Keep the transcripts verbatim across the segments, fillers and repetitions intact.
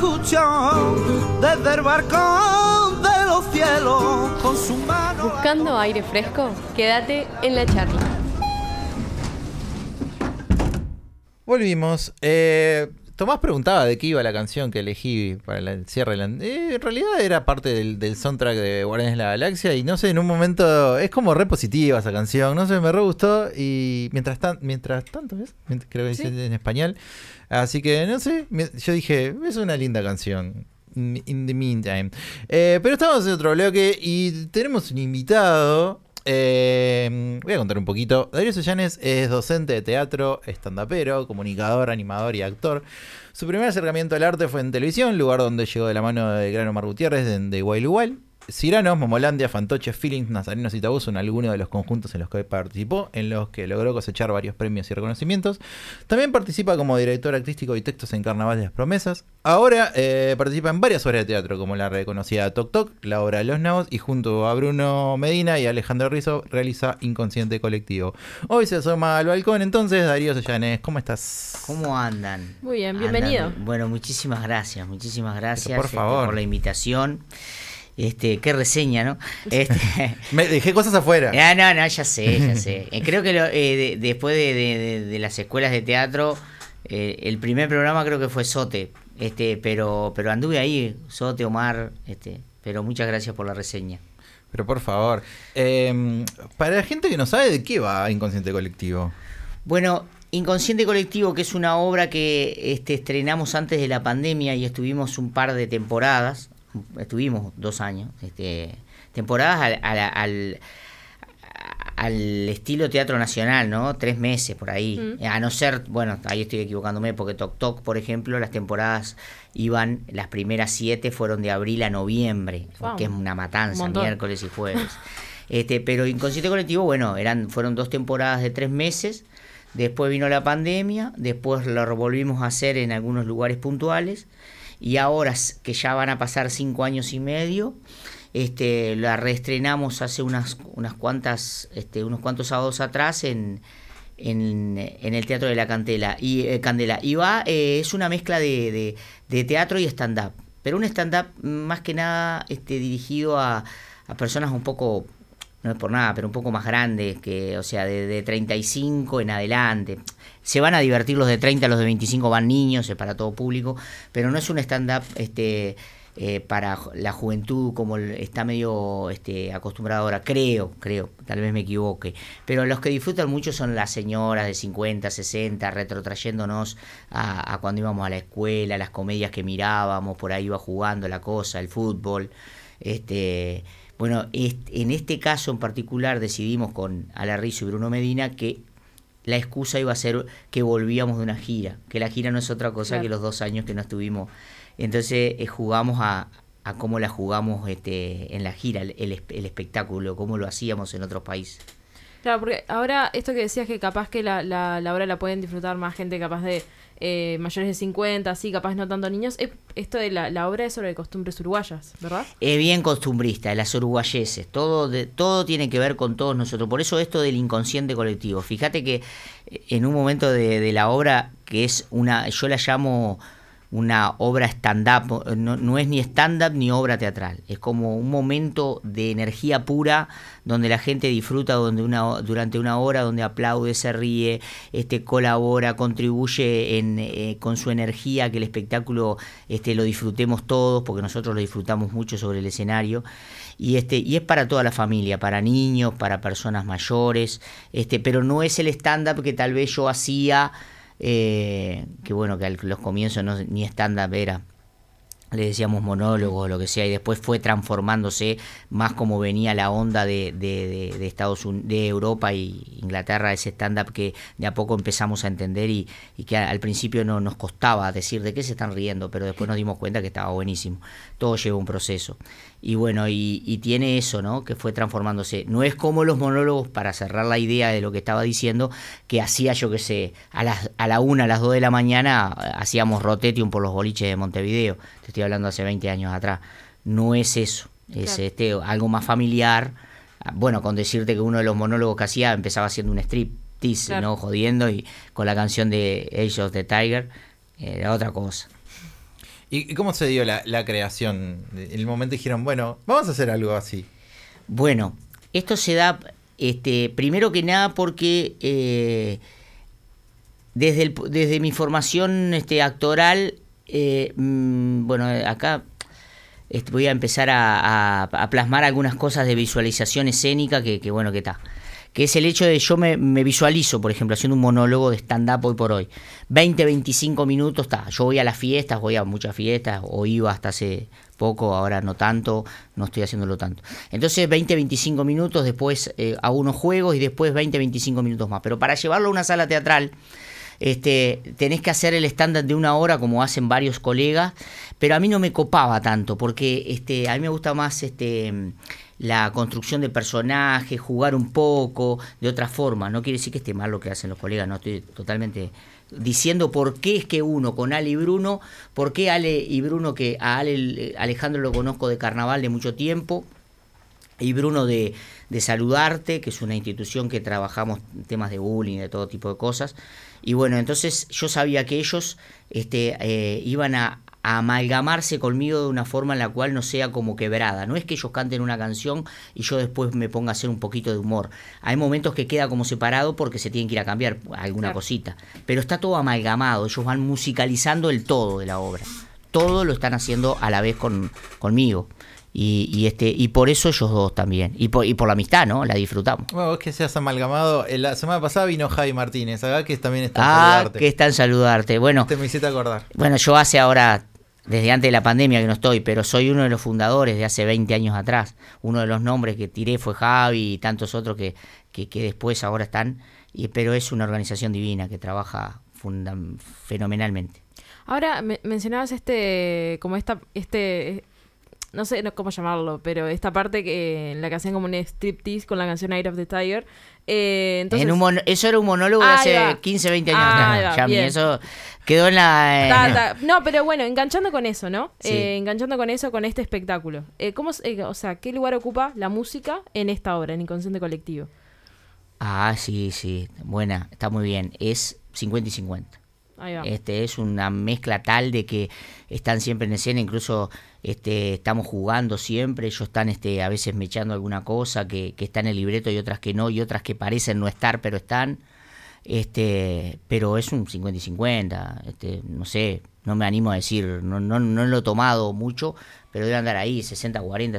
escuchó desde el balcón de los cielos con su mano. Buscando aire fresco, quédate en la charla. Volvimos. Eh, Tomás preguntaba de qué iba la canción que elegí para el cierre. Eh, en realidad era parte del, del soundtrack de Guardianes de la Galaxia y no sé, en un momento es como re positiva esa canción. No sé, me re gustó y mientras, tan, mientras tanto, ¿ves? Creo que dice ¿Sí? en español. Así que no sé, yo dije, es una linda canción. In the meantime. Eh, pero estamos en otro bloque y tenemos un invitado. Eh, voy a contar un poquito. Darío Seyanes es docente de teatro, estandapero, comunicador, animador y actor. Su primer acercamiento al arte fue en televisión, lugar donde llegó de la mano de Gran Omar Gutiérrez de, de Igual Igual. Ciranos, Momolandia, Fantoches, Feelings, Nazarenos y Tabú son algunos de los conjuntos en los que participó, en los que logró cosechar varios premios y reconocimientos. También participa como director artístico y textos en Carnaval de las Promesas. Ahora eh, participa en varias obras de teatro, como la reconocida Toc Toc, la obra de Los Nabos, y junto a Bruno Medina y Alejandro Rizzo realiza Inconsciente Colectivo. Hoy se asoma al balcón, entonces, Darío Seyanes, ¿cómo estás? ¿Cómo andan? Muy bien, bienvenido. Andan. Bueno, muchísimas gracias, muchísimas gracias Pero por favor. Este, por la invitación. Este, qué reseña, ¿no? Este, Me dejé cosas afuera. Ah, no, no, ya sé, ya sé. Creo que lo, eh, de, después de, de, de, de las escuelas de teatro, eh, el primer programa creo que fue Sote, este, pero, pero anduve ahí, Sote, Omar, este, pero muchas gracias por la reseña. Pero por favor, eh, para la gente que no sabe de qué va Inconsciente Colectivo. Bueno, Inconsciente Colectivo, que es una obra que este, estrenamos antes de la pandemia y estuvimos un par de temporadas. Estuvimos dos años, este, temporadas al, al, al, al estilo Teatro Nacional, ¿no? Tres meses por ahí. Mm. A no ser, bueno, ahí estoy equivocándome, porque Toc Toc, por ejemplo, las temporadas iban, las primeras siete fueron de abril a noviembre, wow. Que es una matanza, un miércoles y jueves. Este, pero Inconsciente Colectivo, bueno, eran, fueron dos temporadas de tres meses. Después vino la pandemia, después lo volvimos a hacer en algunos lugares puntuales. Y ahora que ya van a pasar cinco años y medio, este, la reestrenamos hace unas unas cuantas, este, unos cuantos sábados atrás en, en, en el Teatro de la Candela. Y eh, Candela. Y va, eh, es una mezcla de, de, de teatro y stand-up. Pero un stand-up más que nada este, dirigido a, a personas un poco, no es por nada, pero un poco más grandes, que, o sea, de, de treinta y cinco en adelante. Se van a divertir los de treinta, los de veinticinco van niños, es para todo público, pero no es un stand-up este, eh, para la juventud como está medio este, acostumbrado ahora, creo, creo, tal vez me equivoque. Pero los que disfrutan mucho son las señoras de cincuenta, sesenta, retrotrayéndonos a, a cuando íbamos a la escuela, las comedias que mirábamos, por ahí iba jugando la cosa, el fútbol. Este, bueno, este, en este caso en particular decidimos con Ala Rizzo y Bruno Medina que la excusa iba a ser que volvíamos de una gira, que la gira no es otra cosa claro. que los dos años que no estuvimos. Entonces eh, jugamos a, a cómo la jugamos este, en la gira, el, el, el espectáculo, cómo lo hacíamos en otros países. Claro, porque ahora esto que decías que capaz que la, la, la obra la pueden disfrutar más gente capaz de eh, mayores de cincuenta, así, capaz no tanto niños. Eh, esto de la, la obra es sobre costumbres uruguayas, ¿verdad? Es bien costumbrista, las uruguayeses, todo, de, todo tiene que ver con todos nosotros. Por eso esto del inconsciente colectivo. Fíjate que en un momento de, de la obra, que es una, yo la llamo una obra stand-up, no, no es ni stand-up ni obra teatral, es como un momento de energía pura donde la gente disfruta donde una, durante una hora, donde aplaude, se ríe, este, colabora, contribuye en, eh, con su energía, que el espectáculo este, lo disfrutemos todos, porque nosotros lo disfrutamos mucho sobre el escenario. Y este y es para toda la familia, para niños, para personas mayores, este pero no es el stand-up que tal vez yo hacía, eh, que bueno, que a los comienzos no, ni stand-up era, le decíamos monólogos o lo que sea, y después fue transformándose más como venía la onda de, de, de, de Estados Unidos, de Europa y Inglaterra, ese stand-up que de a poco empezamos a entender y, y que al principio no nos costaba decir de qué se están riendo, pero después nos dimos cuenta que estaba buenísimo. Todo lleva un proceso. Y bueno, y, y tiene eso, ¿no? Que fue transformándose. No es como los monólogos, para cerrar la idea de lo que estaba diciendo, que hacía, yo qué sé, a las a la una, a las dos de la mañana, hacíamos Rotetium por los boliches de Montevideo. Te estoy hablando hace veinte años atrás. No es eso. Es claro. este algo más familiar. Bueno, con decirte que uno de los monólogos que hacía empezaba haciendo un striptease, claro. ¿no? Jodiendo, y con la canción de Age of the Tiger, era otra cosa. ¿Y y cómo se dio la, la creación? En el momento dijeron, bueno, vamos a hacer algo así. Bueno, esto se da, este, primero que nada porque eh, desde, el, desde mi formación este, actoral, eh, mmm, bueno, acá este, voy a empezar a, a, a plasmar algunas cosas de visualización escénica que, que bueno, que está. Que es el hecho de yo me, me visualizo, por ejemplo, haciendo un monólogo de stand-up hoy por hoy. veinte, veinticinco minutos, está. Yo voy a las fiestas, voy a muchas fiestas, o iba hasta hace poco, ahora no tanto, no estoy haciéndolo tanto. Entonces veinte, veinticinco minutos, después eh, hago unos juegos y después veinte, veinticinco minutos más. Pero para llevarlo a una sala teatral, este, tenés que hacer el stand-up de una hora como hacen varios colegas, pero a mí no me copaba tanto, porque este, a mí me gusta más... este la construcción de personajes, jugar un poco de otra forma. No quiere decir que esté mal lo que hacen los colegas, no estoy totalmente diciendo por qué es que uno con Ale y Bruno, por qué Ale y Bruno, que a Ale, Alejandro lo conozco de carnaval de mucho tiempo, y Bruno de, de Saludarte, que es una institución que trabajamos temas de bullying, de todo tipo de cosas. Y bueno, entonces yo sabía que ellos este, eh, iban a a amalgamarse conmigo de una forma en la cual no sea como quebrada. No es que ellos canten una canción y yo después me ponga a hacer un poquito de humor. Hay momentos que queda como separado porque se tienen que ir a cambiar alguna claro. cosita. Pero está todo amalgamado, ellos van musicalizando el todo de la obra. Todo lo están haciendo a la vez con, conmigo. Y, y este y por eso ellos dos también. Y por, y por la amistad, ¿no? La disfrutamos. Bueno, vos que seas amalgamado. La semana pasada vino Javi Martínez, acá que también está en ah, Saludarte. que está en Saludarte. Bueno, te me hiciste acordar. Bueno, yo hace ahora... Desde antes de la pandemia que no estoy, pero soy uno de los fundadores de hace veinte años atrás. Uno de los nombres que tiré fue Javi y tantos otros que, que, que después ahora están. Y, pero es una organización divina que trabaja funda, fenomenalmente. Ahora me, mencionabas este, como esta, este, no sé cómo llamarlo, pero esta parte que en la que hacían como un striptease con la canción Eye of the Tiger. Eh, entonces... en un mono, eso era un monólogo de ah, hace va. quince, veinte años ah, atrás. Va, Yami, bien. Eso quedó en la... Eh, ta, no. ta. no, pero bueno, enganchando con eso, ¿no? Sí. Eh, enganchando con eso, con este espectáculo. Eh, ¿cómo, eh, o sea, ¿qué lugar ocupa la música en esta obra, en Inconsciente Colectivo? Ah, sí, sí. Buena, está muy bien. Es cincuenta y cincuenta. Ahí va. Este es una mezcla tal de que están siempre en escena, incluso este estamos jugando siempre, ellos están este a veces mechando alguna cosa que, que está en el libreto y otras que no, y otras que parecen no estar pero están, este pero es un cincuenta y cincuenta, este no sé, no me animo a decir, no no no lo he tomado mucho, pero debe andar ahí sesenta cuarenta,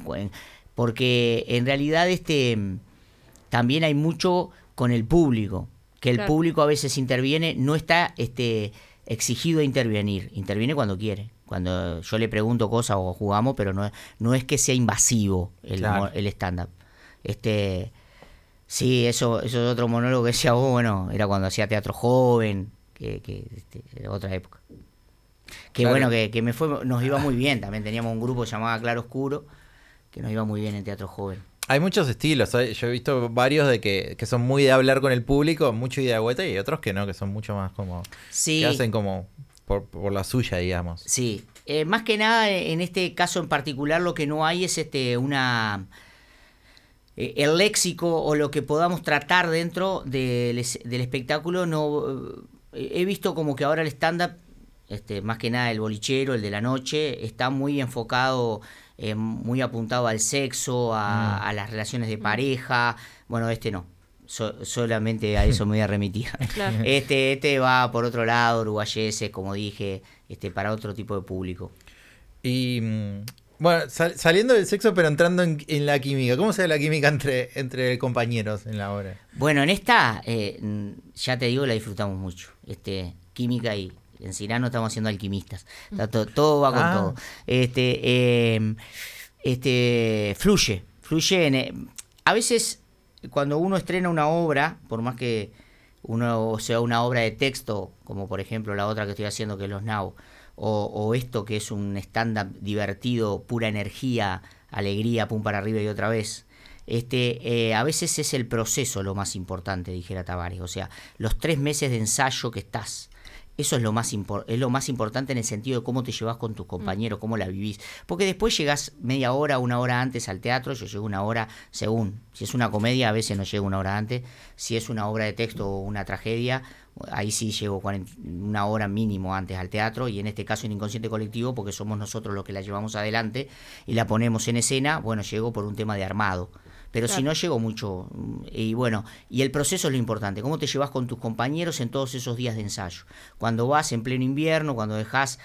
porque en realidad este también hay mucho con el público. Que el claro. público a veces interviene, no está este exigido a intervenir, interviene cuando quiere, cuando yo le pregunto cosas o jugamos, pero no, no es que sea invasivo el, claro. el stand-up. Este, sí, eso, eso es otro monólogo que decía vos, bueno, era cuando hacía teatro joven, que, que este, era otra época. Que claro. bueno, que, que me fue, nos iba muy bien, también teníamos un grupo llamado Claro Oscuro, que nos iba muy bien en teatro joven. Hay muchos estilos, ¿eh? Yo he visto varios de que, que son muy de hablar con el público, mucho ida de vuelta, y otros que no, que son mucho más como... Sí. Que hacen como por, por la suya, digamos. Sí, eh, más que nada en este caso en particular lo que no hay es este una... Eh, el léxico o lo que podamos tratar dentro del, del espectáculo, no eh, he visto como que ahora el stand-up, este, más que nada el bolichero, el de la noche, está muy enfocado... Eh, muy apuntado al sexo, a, mm. a las relaciones de pareja. Bueno, este no, so, solamente a eso me voy a remitir. Claro. Este este va por otro lado, uruguayeses, como dije, este para otro tipo de público. Y bueno, sal, saliendo del sexo, pero entrando en, en la química, ¿cómo se ve la química entre, entre compañeros en la obra? Bueno, en esta, eh, ya te digo, la disfrutamos mucho. Este, química y... En Cirano estamos haciendo alquimistas. Todo, todo va con ah. todo. Este, eh, este, fluye, fluye. En, a veces, cuando uno estrena una obra, por más que uno sea una obra de texto, como por ejemplo la otra que estoy haciendo, que es Los Now, o, o esto que es un stand-up divertido, pura energía, alegría, pum para arriba y otra vez. Este, eh, a veces es el proceso lo más importante, dijera Tavares. O sea, los tres meses de ensayo que estás. Eso es lo más impor- es lo más importante en el sentido de cómo te llevas con tus compañeros, cómo la vivís. Porque después llegás media hora, una hora antes al teatro. Yo llego una hora según. Si es una comedia, a veces no llego una hora antes. Si es una obra de texto o una tragedia, ahí sí llego cuarenta, una hora mínimo antes al teatro. Y en este caso en Inconsciente Colectivo, porque somos nosotros los que la llevamos adelante y la ponemos en escena, bueno, llego por un tema de armado. Pero claro, si no llego mucho, y bueno, y el proceso es lo importante, cómo te llevas con tus compañeros en todos esos días de ensayo. Cuando vas en pleno invierno, cuando dejás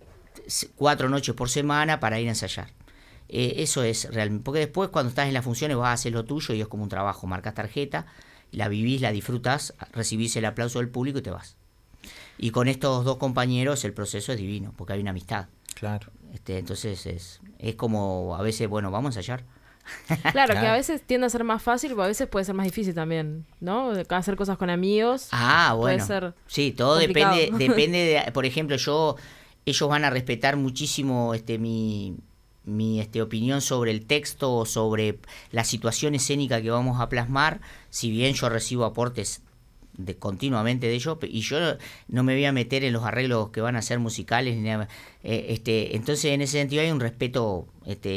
cuatro noches por semana para ir a ensayar. Eh, eso es realmente, porque después cuando estás en las funciones vas a hacer lo tuyo y es como un trabajo, marcas tarjeta, la vivís, la disfrutás, recibís el aplauso del público y te vas. Y con estos dos compañeros el proceso es divino, porque hay una amistad. Claro. Este, entonces es, es como a veces, bueno, vamos a ensayar. Claro, que a veces tiende a ser más fácil, pero a veces puede ser más difícil también, ¿no? Hacer cosas con amigos. Ah, bueno. Puede ser sí, todo complicado. depende, depende de, por ejemplo, yo, ellos van a respetar muchísimo este mi, mi este opinión sobre el texto o sobre la situación escénica que vamos a plasmar, si bien yo recibo aportes de, continuamente de ellos, y yo no me voy a meter en los arreglos que van a ser musicales ni nada. Eh, este, entonces en ese sentido hay un respeto, este,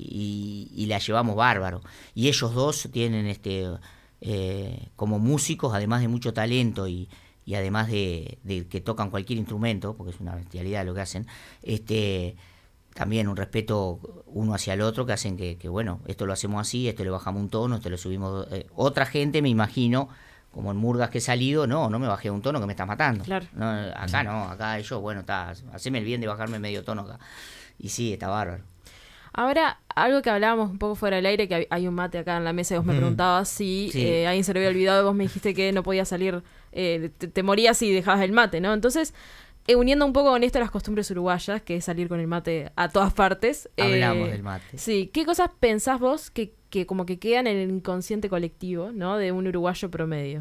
y, y la llevamos bárbaro, y ellos dos tienen este eh, como músicos, además de mucho talento y, y además de, de que tocan cualquier instrumento, porque es una bestialidad lo que hacen, este también un respeto uno hacia el otro, que hacen que, que bueno, esto lo hacemos así, esto le bajamos un tono, esto le subimos. Eh, otra gente, me imagino, como en murgas que he salido, no, no me bajé un tono que me estás matando. Claro. No, acá no, acá yo, bueno, está, haceme el bien de bajarme medio tono acá. Y sí, está bárbaro. Ahora, algo que hablábamos un poco fuera del aire, que hay, hay un mate acá en la mesa y vos me Mm. preguntabas si Sí. eh, alguien se lo había olvidado y vos me dijiste que no podía salir, eh, te, te morías si dejabas el mate, ¿no? Entonces, eh, uniendo un poco con esto las costumbres uruguayas, que es salir con el mate a todas partes. Hablamos eh, del mate. Sí, ¿qué cosas pensás vos que, que como que quedan en el inconsciente colectivo, ¿no? De un uruguayo promedio.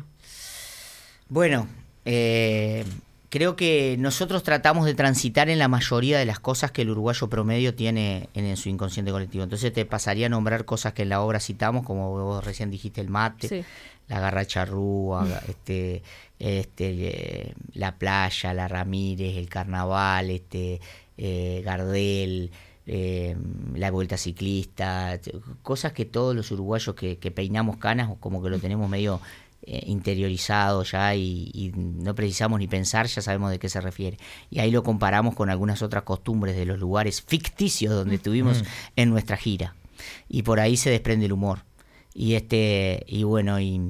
Bueno, eh, creo que nosotros tratamos de transitar en la mayoría de las cosas que el uruguayo promedio tiene en, en su inconsciente colectivo. Entonces te pasaría a nombrar cosas que en la obra citamos, como vos recién dijiste, el mate, Sí. la garracha rúa, este, este, eh, la playa, la Ramírez, el carnaval, este, eh, Gardel, eh, la vuelta ciclista, t- cosas que todos los uruguayos que, que peinamos canas, como que lo tenemos medio eh, interiorizado ya y, y no precisamos ni pensar, ya sabemos de qué se refiere. Y ahí lo comparamos con algunas otras costumbres de los lugares ficticios donde estuvimos en nuestra gira. Y por ahí se desprende el humor. Y este y bueno, y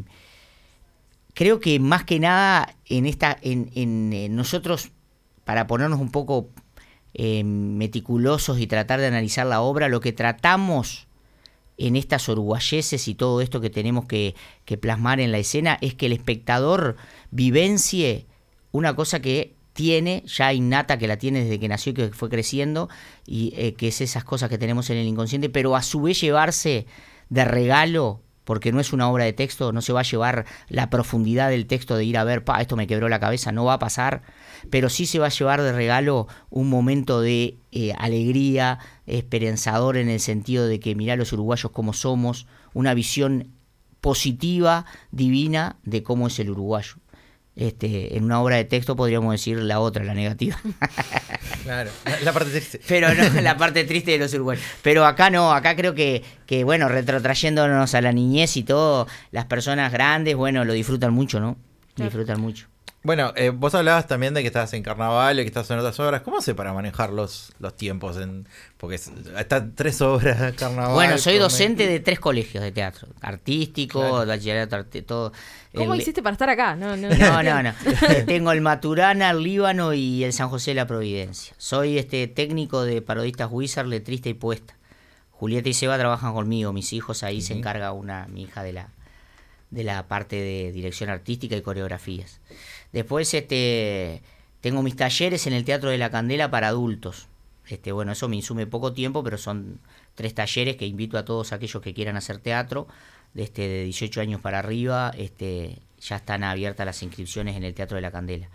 creo que más que nada en esta en, en, en nosotros, para ponernos un poco eh, meticulosos y tratar de analizar la obra, lo que tratamos en estas uruguayeses y todo esto que tenemos que, que plasmar en la escena es que el espectador vivencie una cosa que tiene ya innata, que la tiene desde que nació y que fue creciendo, y eh, que es esas cosas que tenemos en el inconsciente, pero a su vez llevarse de regalo, porque no es una obra de texto, no se va a llevar la profundidad del texto de ir a ver, pa, esto me quebró la cabeza, no va a pasar, pero sí se va a llevar de regalo un momento de eh, alegría, esperanzador en el sentido de que mirá los uruguayos como somos, una visión positiva, divina de cómo es el uruguayo. Este, en una obra de texto podríamos decir la otra, la negativa. Claro, la, la parte triste. Pero no, la parte triste de los uruguayos. Pero acá no, acá creo que, que, bueno, retrotrayéndonos a la niñez y todo, las personas grandes, bueno, lo disfrutan mucho, ¿no? Claro. Disfrutan mucho. Bueno, eh, vos hablabas también de que estás en carnaval y que estás en otras obras. ¿Cómo hace para manejar los, los tiempos? En, porque es- están tres obras, carnaval. Bueno, soy comedia. docente de tres colegios de teatro. Artístico, Claro. bachillerato, arte, todo. ¿Cómo El- hiciste para estar acá? No, no, No, no, no. Tengo el Maturana, el Líbano y el San José de la Providencia. Soy este técnico de parodistas Wizard, letrista y poeta. Julieta y Seba trabajan conmigo, mis hijos, ahí se encarga una, mi hija de la, de la parte de dirección artística y coreografías. Después este tengo mis talleres en el Teatro de la Candela para adultos. Este, bueno, eso me insume poco tiempo, pero son tres talleres que invito a todos aquellos que quieran hacer teatro, de, este, de dieciocho años para arriba, este, ya están abiertas las inscripciones en el Teatro de la Candela.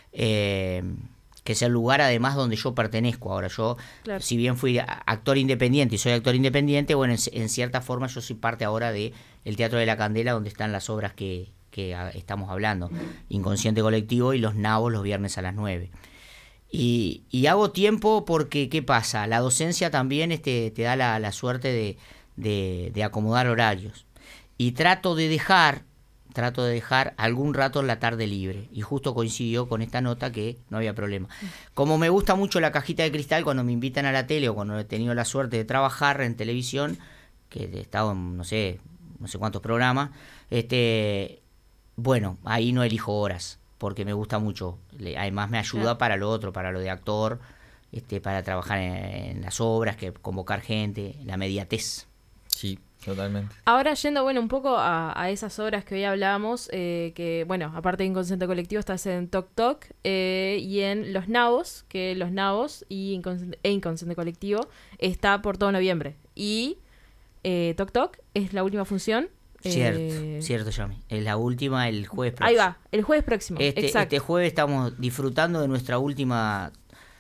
Eh, que es el lugar además donde yo pertenezco. Ahora yo, Claro. si bien fui a- actor independiente y soy actor independiente, bueno, en, en cierta forma yo soy parte ahora de el Teatro de la Candela, donde están las obras que, que a, estamos hablando, Inconsciente Colectivo y Los Nabos los viernes a las nueve. Y, y hago tiempo porque, ¿qué pasa? La docencia también este, te da la, la suerte de, de, de acomodar horarios. Y trato de dejar, trato de dejar algún rato en la tarde libre. Y justo coincidió con esta nota que no había problema. Como me gusta mucho la cajita de cristal, cuando me invitan a la tele o cuando he tenido la suerte de trabajar en televisión, que he estado en, no sé, no sé cuántos programas, este, bueno, ahí no elijo horas, porque me gusta mucho. Además me ayuda claro. para lo otro, para lo de actor, este, para trabajar en, en las obras, que convocar gente, la mediatez. Sí, totalmente. Ahora yendo, bueno, un poco a, a esas obras que hoy hablábamos, eh, que, bueno, aparte de Inconsciente Colectivo, estás en Toc Toc eh, y en Los Nabos, que Los Nabos y Inconsciente, e Inconsciente Colectivo está por todo noviembre. Y eh, Toc Toc es la última función. Cierto, eh... cierto, Yami. Es la última el jueves próximo. Ahí va, el jueves próximo. Este, exacto. este jueves estamos disfrutando de nuestra última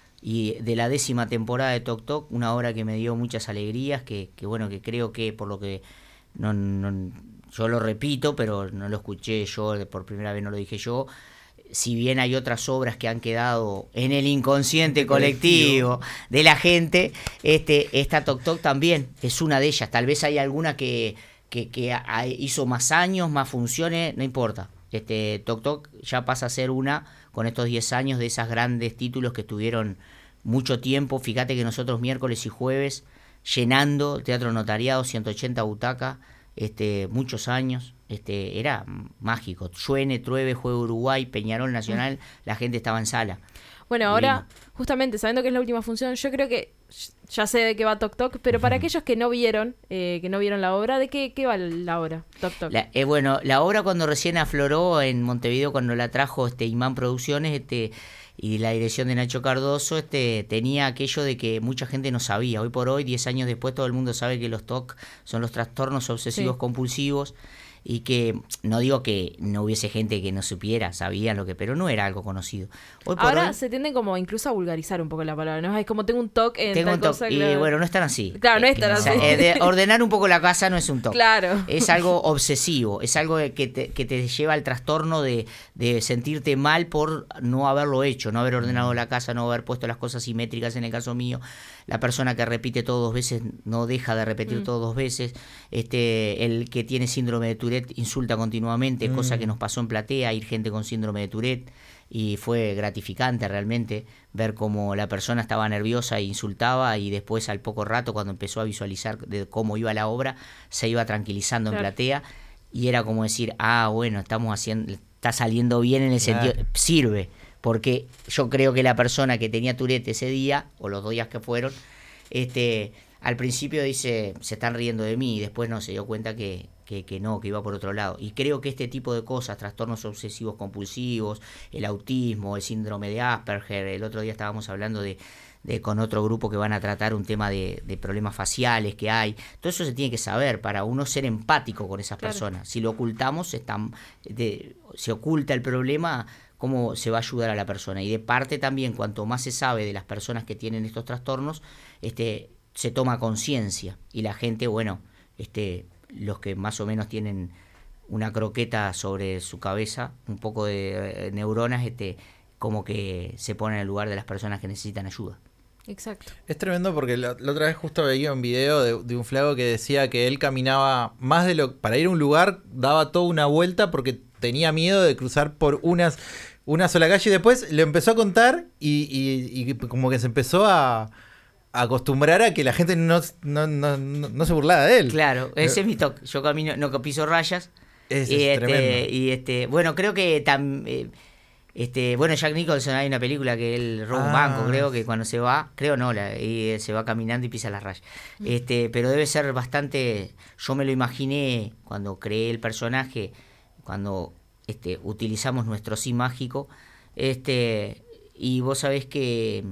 y de la décima temporada de Toc Toc, una obra que me dio muchas alegrías, que, que bueno, que creo que por lo que no, no yo lo repito, pero no lo escuché yo, por primera vez no lo dije yo. Si bien hay otras obras que han quedado en el inconsciente colectivo de la gente, este, esta Toc Toc también es una de ellas. Tal vez hay alguna que que, que hizo más años, más funciones, no importa. Este Toc Toc ya pasa a ser una, con estos diez años, de esas grandes títulos que estuvieron mucho tiempo. Fíjate que nosotros miércoles y jueves, llenando Teatro Notariado, ciento ochenta butacas, este, muchos años, este, era mágico. Lluene, trueve, juega Uruguay, Peñarol Nacional, la gente estaba en sala. Bueno, ahora, justamente, sabiendo que es la última función, yo creo que ya sé de qué va Toc Toc, pero para uh-huh. aquellos que no vieron, eh, que no vieron la obra, ¿de qué, qué va la obra, Toc Toc? La, eh, bueno, la obra cuando recién afloró en Montevideo, cuando la trajo este Imán Producciones, este y la dirección de Nacho Cardoso, este tenía aquello de que mucha gente no sabía. Hoy por hoy, diez años después, todo el mundo sabe que los T O C son los trastornos obsesivos sí. compulsivos, y que no digo que no hubiese gente que no supiera, sabían lo que, pero no era algo conocido. Hoy por Ahora hoy, se tienden como incluso a vulgarizar un poco la palabra, ¿no? Es como tengo un toque en tengo tal un toc, cosa. Y claro. bueno, no es tan así. Claro, no es eh, tan o así. sea, eh, de ordenar un poco la casa no es un toque. Claro. Es algo obsesivo, es algo que te, que te lleva al trastorno de, de sentirte mal por no haberlo hecho, no haber ordenado la casa, no haber puesto las cosas simétricas en el caso mío. La persona que repite todo dos veces no deja de repetir mm. todo dos veces. Este, el que tiene síndrome de Tourette insulta continuamente, mm. cosa que nos pasó en Platea, ir gente con síndrome de Tourette, y fue gratificante realmente ver cómo la persona estaba nerviosa e insultaba, y después al poco rato, cuando empezó a visualizar de cómo iba la obra, se iba tranquilizando claro. en Platea, y era como decir, ah, bueno, estamos haciendo, está saliendo bien en el claro. sentido, sirve. Porque yo creo que la persona que tenía Tourette ese día, o los dos días que fueron, este, al principio dice, se están riendo de mí, y después no, se dio cuenta que, que, que no, que iba por otro lado. Y creo que este tipo de cosas, trastornos obsesivos compulsivos, el autismo, el síndrome de Asperger, el otro día estábamos hablando de, de con otro grupo que van a tratar un tema de, de problemas faciales que hay, todo eso se tiene que saber para uno ser empático con esas claro. personas. Si lo ocultamos, están, de, se oculta el problema, cómo se va a ayudar a la persona. Y de parte también, cuanto más se sabe de las personas que tienen estos trastornos, este, se toma conciencia, y la gente, bueno, este, los que más o menos tienen una croqueta sobre su cabeza, un poco de eh, neuronas, este, como que se ponen en el lugar de las personas que necesitan ayuda. Exacto. Es tremendo porque la, la otra vez justo veía un video de, de un flaco que decía que él caminaba más de lo... Para ir a un lugar daba toda una vuelta porque tenía miedo de cruzar por unas... una sola calle, y después le empezó a contar y, y, y como que se empezó a, a acostumbrar a que la gente no, no, no, no, no se burlaba de él. Claro, ese es mi toque. Yo camino, no piso rayas. Es, y, es este, tremendo. Y este, bueno, creo que tam, eh, este, bueno, Jack Nicholson, hay una película que él roba ah. un banco, creo que cuando se va, creo no, la, y se va caminando y pisa las rayas. Mm. Este, pero debe ser bastante, yo me lo imaginé cuando creé el personaje, cuando Este, utilizamos nuestro sí mágico, este, y vos sabés que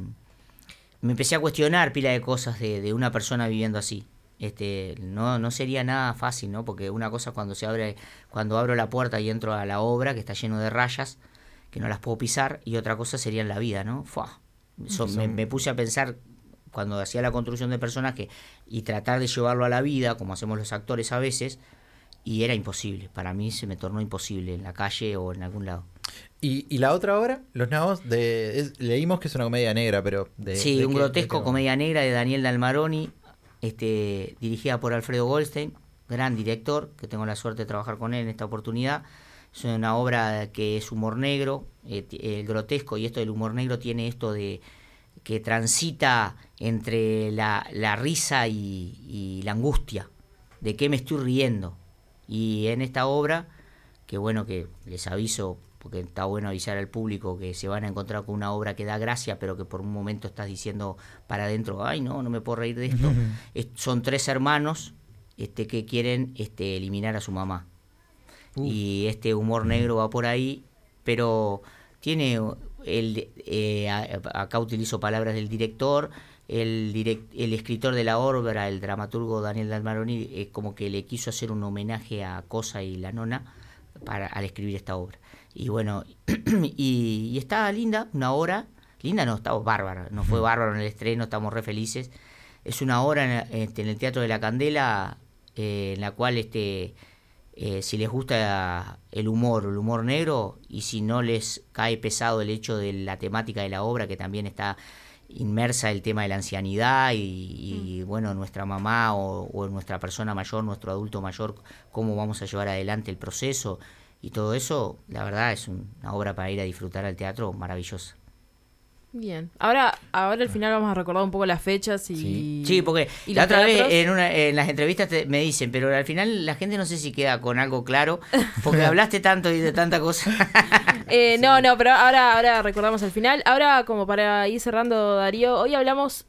me empecé a cuestionar pila de cosas de, de una persona viviendo así. Este, no, no sería nada fácil, ¿no? Porque una cosa cuando se abre, cuando abro la puerta y entro a la obra, que está lleno de rayas, que no las puedo pisar, y otra cosa sería en la vida, ¿no? Fua. Eso, Eso. Me, me puse a pensar cuando hacía la construcción de personaje y tratar de llevarlo a la vida, como hacemos los actores a veces. y era imposible. Para mí se me tornó imposible en la calle o en algún lado. ¿Y, y la otra obra? Los Nabos, de, es- leímos que es una comedia negra, pero... De, Sí, de un qué- grotesco de qué- comedia negra de Daniel Dalmaroni, este, dirigida por Alfredo Goldstein, gran director, que tengo la suerte de trabajar con él en esta oportunidad. Es una obra que es humor negro, eh, ti- el grotesco, y esto del humor negro tiene esto de que transita entre la, la risa y, y la angustia, de qué me estoy riendo. Y en esta obra, que bueno que les aviso, porque está bueno avisar al público que se van a encontrar con una obra que da gracia, pero que por un momento estás diciendo para adentro, ay no, no me puedo reír de esto. Es- son tres hermanos este, que quieren este, eliminar a su mamá. Uh. Y este humor negro va por ahí, pero tiene el eh, a- acá utilizo palabras del director, el direct, el escritor de la obra, el dramaturgo Daniel Dalmaroni, es como que le quiso hacer un homenaje a Cosa y la Nona para al escribir esta obra. Y bueno, y, y está linda, una hora, linda no, estamos bárbara, nos fue bárbaro en el estreno, estamos re felices. Es una hora en, este, en el Teatro de la Candela, eh, en la cual este eh, si les gusta el humor, el humor negro, y si no les cae pesado el hecho de la temática de la obra, que también está inmersa el tema de la ancianidad y, y, bueno, nuestra mamá o, o nuestra persona mayor, nuestro adulto mayor, cómo vamos a llevar adelante el proceso y todo eso, la verdad es un- una obra para ir a disfrutar al teatro maravillosa. Bien. Ahora, ahora al final vamos a recordar un poco las fechas y... Sí. Sí, porque ¿Y la los otra vez teatros? en, una, en las entrevistas te- me dicen, pero al final la gente no sé si queda con algo claro, porque hablaste tanto y de tanta cosa. Eh, no, no, pero ahora, ahora recordamos el final. Ahora, como para ir cerrando, Darío, hoy hablamos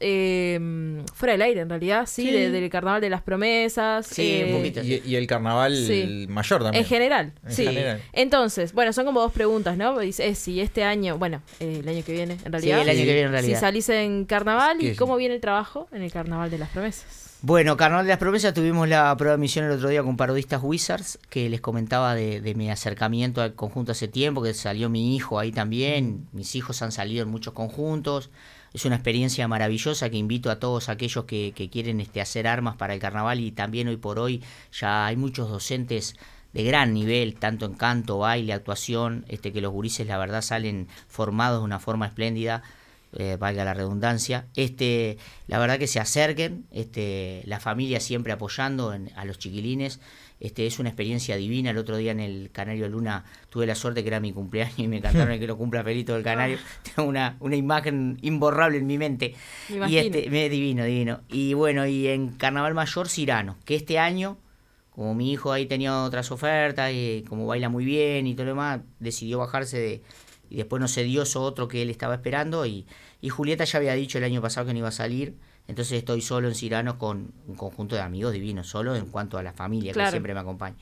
eh, fuera del aire, en realidad, sí, Sí. de- del Carnaval de las Promesas. Sí, eh, un poquito. Y, y el carnaval Sí. mayor también. En general, En sí. general. Entonces, bueno, son como dos preguntas, ¿no? Es, es si este año, bueno, eh, el año que viene, en realidad. Sí, el año Sí. que viene en Si realidad. salís en Carnaval Sí, y sí. cómo viene el trabajo en el Carnaval de las Promesas. Bueno, Carnaval de las Promesas, tuvimos la prueba de emisión el otro día con Parodistas Wizards, que les comentaba de, de mi acercamiento al conjunto hace tiempo, que salió mi hijo ahí también, mis hijos han salido en muchos conjuntos, es una experiencia maravillosa que invito a todos aquellos que, que quieren este, hacer armas para el carnaval, y también hoy por hoy ya hay muchos docentes de gran nivel, tanto en canto, baile, actuación, este que los gurises la verdad salen formados de una forma espléndida. Eh, valga la redundancia, este, la verdad que se acerquen, este, la familia siempre apoyando en- a los chiquilines, este, es una experiencia divina. El otro día en el Canario Luna tuve la suerte que era mi cumpleaños y me cantaron el que lo cumpla Felito del Canario, tengo una, una imagen imborrable en mi mente, Me y imagino. este, me, divino, divino, y bueno, y en Carnaval Mayor Cirano, que este año, como mi hijo ahí tenía otras ofertas y como baila muy bien y todo lo demás, decidió bajarse de... Y después no se dio eso otro que él estaba esperando. Y, y Julieta ya había dicho el año pasado que no iba a salir. Entonces estoy solo en Cirano con un conjunto de amigos divinos, solo en cuanto a la familia Claro. que siempre me acompaña.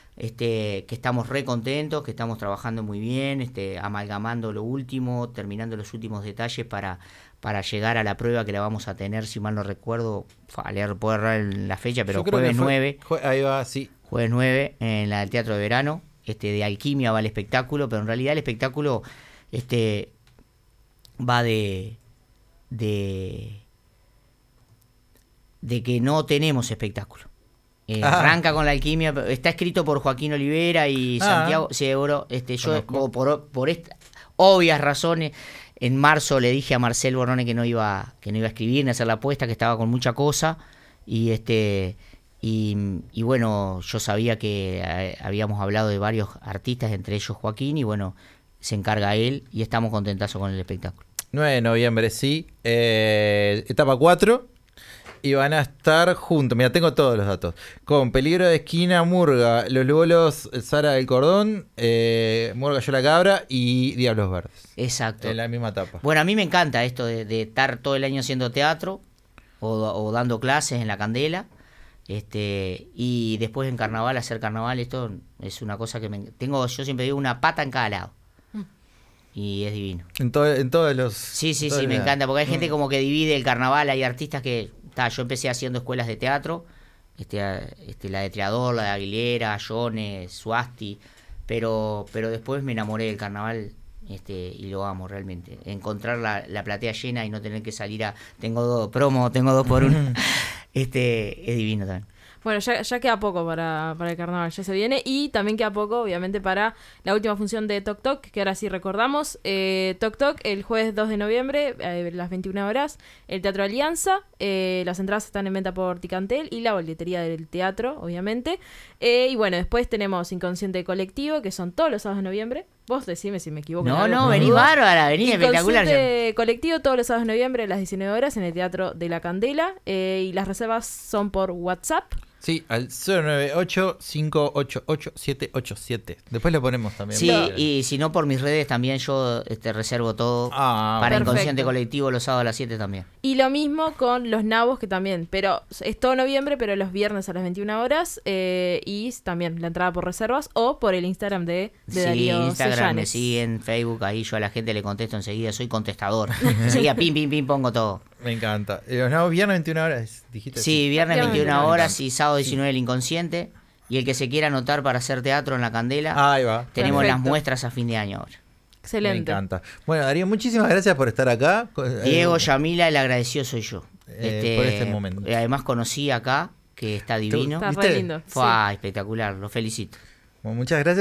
Este, que estamos re contentos, que estamos trabajando muy bien, este, amalgamando lo último, terminando los últimos detalles para, para llegar a la prueba que la vamos a tener, si mal no recuerdo, fa, le puedo errar en la fecha, pero Yo creo jueves que fue- nueve. jue- ahí va, sí. Jueves nueve en la del Teatro de Verano, este de Alquimia va el espectáculo, pero en realidad el espectáculo este va de de de que no tenemos espectáculo. Eh, Ah. Arranca con la Alquimia, está escrito por Joaquín Olivera y Ah. Santiago Seguro, este yo Conozco. por, por esta, obvias razones en marzo le dije a Marcel Bornone que no iba que no iba a escribir ni a hacer la apuesta, que estaba con mucha cosa, y este y, y bueno, yo sabía que eh, habíamos hablado de varios artistas, entre ellos Joaquín, y bueno, se encarga él y estamos contentazos con el espectáculo. nueve de noviembre, sí. Eh, etapa cuatro. Y van a estar juntos. Mira, tengo todos los datos. Con Peligro de Esquina, Murga, Los Lugolos, Sara del Cordón, eh, Murga Yo la Cabra y Diablos Verdes. Exacto. En la misma etapa. Bueno, a mí me encanta esto de, de estar todo el año haciendo teatro o, o dando clases en la Candela, este y después en carnaval, hacer carnaval. Esto es una cosa que me, tengo, yo siempre digo, una pata en cada lado. Y es divino. En, to- en todos los. Sí, sí, todos sí, me los- encanta, porque hay gente Mm. como que divide el carnaval, hay artistas que, ta, yo empecé haciendo escuelas de teatro, este, a- este la de Triador, la de Aguilera, Jones, Suasti, pero, pero después me enamoré del carnaval, este, y lo amo realmente. Encontrar la, la platea llena y no tener que salir a, tengo dos promo, tengo dos por uno, este, es divino también. Bueno, ya, ya queda poco para, para el carnaval, ya se viene. Y también queda poco, obviamente, para la última función de Toc Toc, que ahora sí recordamos. Eh, Toc Toc, el jueves dos de noviembre, a las veintiuna horas, el Teatro Alianza. Eh, las entradas están en venta por Ticantel y la boletería del teatro, obviamente. Eh, y bueno, después tenemos Inconsciente Colectivo, que son todos los sábados de noviembre. Vos decime si me equivoco. No, en algo, no, vení dudo. bárbara, vení espectacular. Inconsciente Colectivo todos los sábados de noviembre a las diecinueve horas en el Teatro de la Candela. Eh, y las reservas son por WhatsApp. Sí, al cero nueve ocho, cinco ocho ocho, siete ocho siete. Después lo ponemos también. Sí, para- y si no por mis redes también yo este, reservo todo Ah, para perfecto. Inconsciente Colectivo los sábados a las siete también. Y lo mismo con los nabos, que también, pero es todo noviembre, pero los viernes a las veintiuna horas. Eh, y también la entrada por reservas o por el Instagram de, de Sí, Darío Instagram, me Sellanes. siguen, Facebook, ahí yo a la gente le contesto enseguida, soy contestador. Enseguida, pim, pim, pim, pongo todo. Me encanta. Eh, Los nuevos viernes veintiuna horas, dijiste. Sí, viernes Viernes veintiuna veintiuna horas y sábado diecinueve el Inconsciente. Y el que se quiera anotar para hacer teatro en la Candela, Ahí va. tenemos las Perfecto. muestras a fin de año ahora. Excelente. Me encanta. Bueno, Darío, muchísimas gracias por estar acá. Eh, Diego, Yamila, el agradecido soy yo. Eh, por este momento. eh, Además conocí acá, que está divino. Está ¿Viste? re lindo. Fue sí. ah, espectacular, lo felicito. Bueno, muchas gracias.